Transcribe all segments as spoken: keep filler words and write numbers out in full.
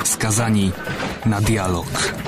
Skazani na dialog.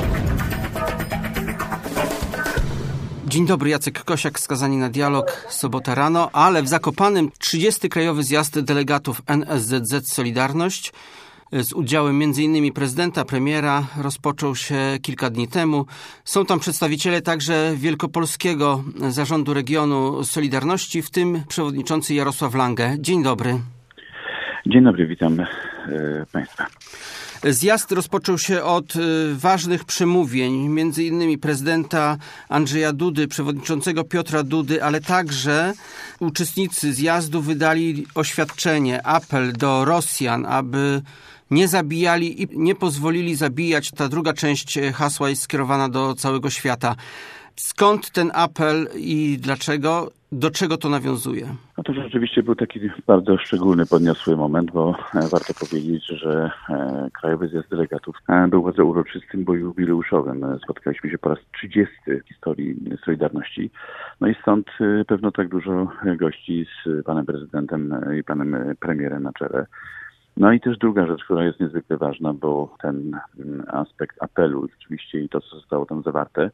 Dzień dobry, Jacek Kosiak, Skazani na dialog, sobota rano, ale w Zakopanem trzydziesty Krajowy Zjazd Delegatów N S Z Z Solidarność z udziałem między innymi prezydenta, premiera rozpoczął się kilka dni temu. Są tam przedstawiciele także Wielkopolskiego Zarządu Regionu Solidarności, w tym przewodniczący Jarosław Lange. Dzień dobry. Dzień dobry, witam e, Państwa. Zjazd rozpoczął się od ważnych przemówień, między innymi prezydenta Andrzeja Dudy, przewodniczącego Piotra Dudy, ale także uczestnicy zjazdu wydali oświadczenie, apel do Rosjan, aby nie zabijali i nie pozwolili zabijać. Ta druga część hasła jest skierowana do całego świata. Skąd ten apel i dlaczego? Do czego to nawiązuje? No to rzeczywiście był taki bardzo szczególny, podniosły moment, bo warto powiedzieć, że Krajowy Zjazd Delegatów był bardzo uroczystym, bo jubileuszowym. Spotkaliśmy się po raz trzydziesty w historii Solidarności. No i stąd pewno tak dużo gości z panem prezydentem i panem premierem na czele. No i też druga rzecz, która jest niezwykle ważna, bo ten aspekt apelu rzeczywiście i to, co zostało tam zawarte,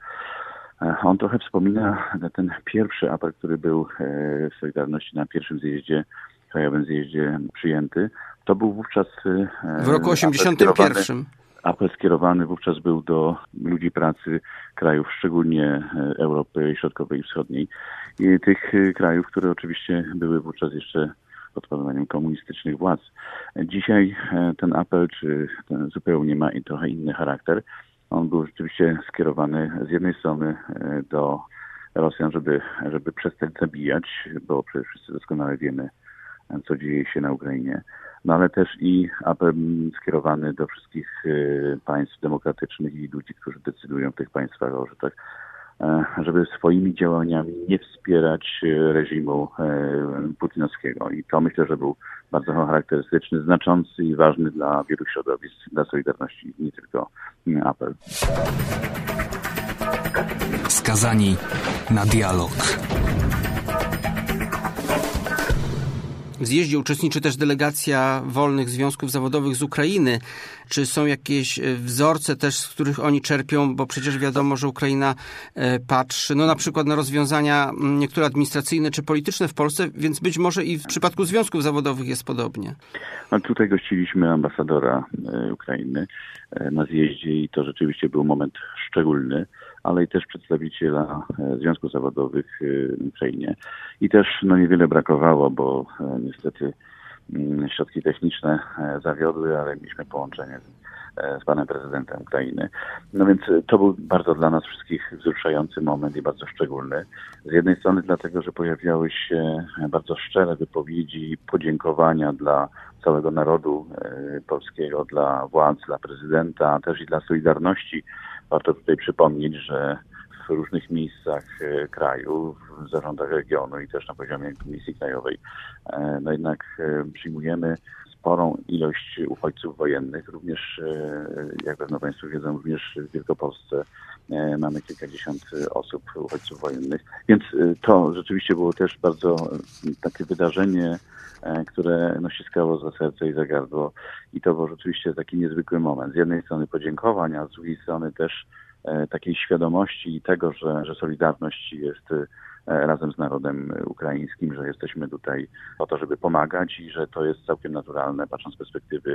on trochę wspomina ten pierwszy apel, który był w Solidarności na pierwszym zjeździe, krajowym zjeździe przyjęty. To był wówczas w roku osiemdziesiątym pierwszym. Apel skierowany wówczas był do ludzi pracy krajów, szczególnie Europy Środkowej i Wschodniej. I tych krajów, które oczywiście były wówczas jeszcze pod panowaniem komunistycznych władz. Dzisiaj ten apel czy ten zupełnie ma trochę inny charakter. On był rzeczywiście skierowany z jednej strony do Rosjan, żeby, żeby przestać zabijać, bo przecież wszyscy doskonale wiemy, co dzieje się na Ukrainie. No ale też i apel skierowany do wszystkich państw demokratycznych i ludzi, którzy decydują w tych państwach o rzeczach, żeby swoimi działaniami nie wspierać reżimu putinowskiego. I to myślę, że był bardzo charakterystyczny, znaczący i ważny dla wielu środowisk, dla Solidarności, nie tylko apel. Skazani na dialog. W zjeździe uczestniczy też delegacja wolnych związków zawodowych z Ukrainy. Czy są jakieś wzorce też, z których oni czerpią? Bo przecież wiadomo, że Ukraina patrzy no na przykład na rozwiązania niektóre administracyjne czy polityczne w Polsce, więc być może i w przypadku związków zawodowych jest podobnie. No tutaj gościliśmy ambasadora Ukrainy na zjeździe i to rzeczywiście był moment szczególny, ale i też przedstawiciela związków zawodowych w Ukrainie. I też no niewiele brakowało, bo niestety środki techniczne zawiodły, ale mieliśmy połączenie z, z panem prezydentem Ukrainy. No więc to był bardzo dla nas wszystkich wzruszający moment i bardzo szczególny. Z jednej strony dlatego, że pojawiały się bardzo szczere wypowiedzi podziękowania dla całego narodu polskiego, dla władz, dla prezydenta, też i dla Solidarności. Warto tutaj przypomnieć, że w różnych miejscach kraju, w zarządach regionu i też na poziomie Komisji Krajowej, no jednak przyjmujemy sporą ilość uchodźców wojennych. Również, jak pewno Państwo wiedzą, również w Wielkopolsce mamy kilkadziesiąt osób uchodźców wojennych. Więc to rzeczywiście było też bardzo takie wydarzenie, które no, ściskało za serce i za gardło. I to był rzeczywiście taki niezwykły moment. Z jednej strony podziękowań, a z drugiej strony też takiej świadomości i tego, że, że Solidarność jest razem z narodem ukraińskim, że jesteśmy tutaj po to, żeby pomagać i że to jest całkiem naturalne, patrząc z perspektywy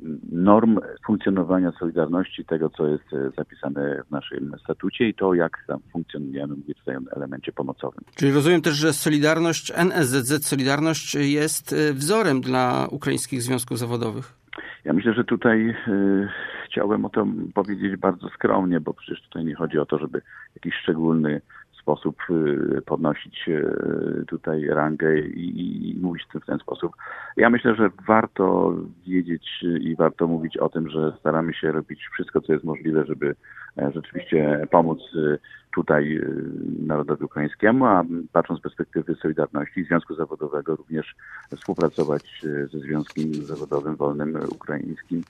norm funkcjonowania Solidarności, tego, co jest zapisane w naszym statucie i to, jak tam funkcjonujemy, mówię tutaj o elemencie pomocowym. Czyli rozumiem też, że Solidarność, N S Z Z Solidarność jest wzorem dla ukraińskich związków zawodowych. Ja myślę, że tutaj y, chciałem o tym powiedzieć bardzo skromnie, bo przecież tutaj nie chodzi o to, żeby jakiś szczególny sposób y, podnosić y, tutaj rangę i, i mówić w ten sposób. Ja myślę, że warto wiedzieć i warto mówić o tym, że staramy się robić wszystko, co jest możliwe, żeby e, rzeczywiście pomóc y, tutaj y, narodowi ukraińskiemu, a patrząc z perspektywy Solidarności i Związku Zawodowego również współpracować y, ze Związkiem Zawodowym Wolnym Ukraińskim.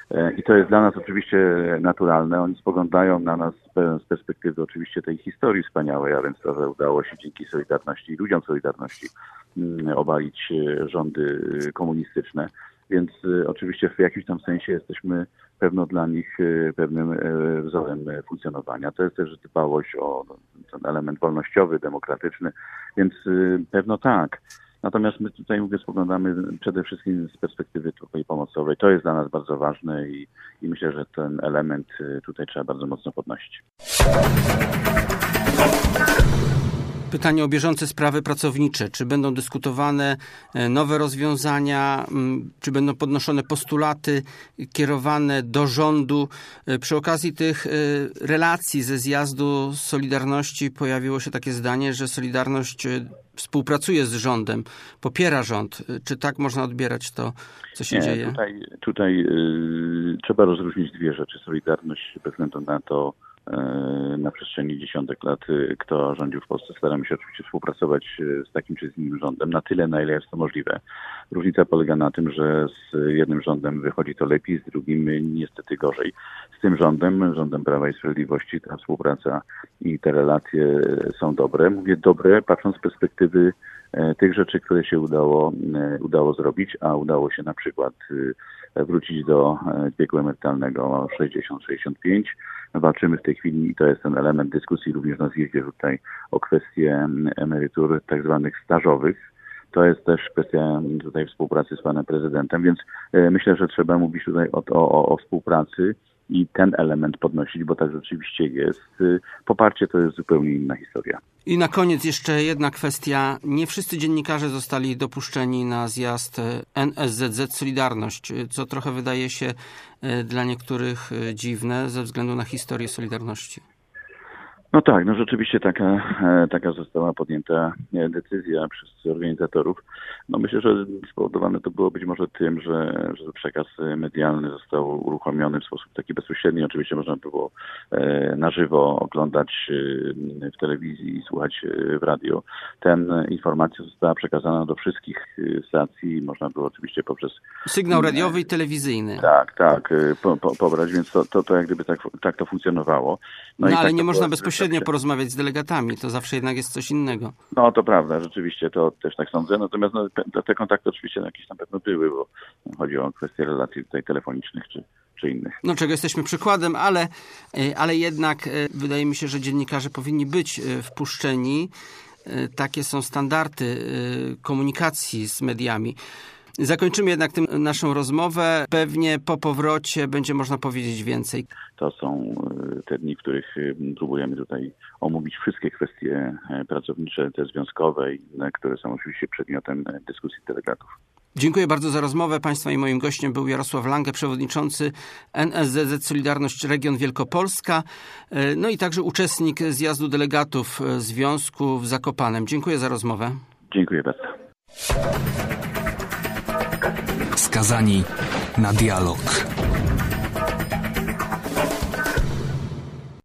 I to jest dla nas oczywiście naturalne. Oni spoglądają na nas z perspektywy oczywiście tej historii wspaniałej, a więc to, że udało się dzięki Solidarności i ludziom Solidarności obalić rządy komunistyczne. więc oczywiście w jakimś tam sensie jesteśmy pewno dla nich pewnym wzorem funkcjonowania. To jest też dbałość o ten element wolnościowy, demokratyczny, więc pewno tak. Natomiast my tutaj, mówię, spoglądamy przede wszystkim z perspektywy tutaj pomocowej. To jest dla nas bardzo ważne i, i myślę, że ten element tutaj trzeba bardzo mocno podnosić. Pytanie o bieżące sprawy pracownicze. Czy będą dyskutowane nowe rozwiązania, czy będą podnoszone postulaty kierowane do rządu? Przy okazji tych relacji ze zjazdu Solidarności pojawiło się takie zdanie, że Solidarność współpracuje z rządem, popiera rząd. Czy tak można odbierać to, co się Nie, dzieje? Tutaj, tutaj yy, trzeba rozróżnić dwie rzeczy. Solidarność bez względu na to, na przestrzeni dziesiątek lat, kto rządził w Polsce. Staramy się oczywiście współpracować z takim czy z innym rządem na tyle, na ile jest to możliwe. Różnica polega na tym, że z jednym rządem wychodzi to lepiej, z drugim niestety gorzej. Z tym rządem, rządem Prawa i Sprawiedliwości, ta współpraca i te relacje są dobre. Mówię dobre, patrząc z perspektywy tych rzeczy, które się udało, udało zrobić, a udało się na przykład wrócić do wieku emerytalnego sześćdziesiąt sześćdziesiąt pięć. Walczymy w tej chwili i to jest ten element dyskusji również na zjeździe tutaj o kwestie emerytur tak zwanych stażowych. To jest też kwestia tutaj współpracy z panem prezydentem, więc myślę, że trzeba mówić tutaj o, o, o współpracy i ten element podnosić, bo tak rzeczywiście jest. Poparcie to jest zupełnie inna historia. I na koniec jeszcze jedna kwestia. Nie wszyscy dziennikarze zostali dopuszczeni na zjazd N S Z Z Solidarność, co trochę wydaje się dla niektórych dziwne ze względu na historię Solidarności. No tak, no rzeczywiście taka, taka została podjęta decyzja przez organizatorów. No myślę, że spowodowane to było być może tym, że, że przekaz medialny został uruchomiony w sposób taki bezpośredni. Oczywiście można było na żywo oglądać w telewizji i słuchać w radio. Ten informacja została przekazana do wszystkich stacji. Można było oczywiście poprzez... Sygnał radiowy i telewizyjny. Tak, tak, po, po, pobrać, więc to, to, to jak gdyby tak, tak to funkcjonowało. No, no i ale tak nie można było, bezpośrednio porozmawiać z delegatami, to zawsze jednak jest coś innego. No to prawda, rzeczywiście to też tak sądzę, natomiast no, te, te kontakty oczywiście jakieś na pewno były, bo chodzi o kwestie relacji tutaj telefonicznych czy, czy innych. No czego jesteśmy przykładem, ale, ale jednak wydaje mi się, że dziennikarze powinni być wpuszczeni. Takie są standardy komunikacji z mediami. Zakończymy jednak tym naszą rozmowę. Pewnie po powrocie będzie można powiedzieć więcej. To są te dni, w których próbujemy tutaj omówić wszystkie kwestie pracownicze, te związkowe, które są oczywiście przedmiotem dyskusji delegatów. Dziękuję bardzo za rozmowę. Państwa i moim gościem był Jarosław Lange, przewodniczący N S Z Z Solidarność Region Wielkopolska, no i także uczestnik zjazdu delegatów Związku w Zakopanem. Dziękuję za rozmowę. Dziękuję bardzo. Skazani na dialog.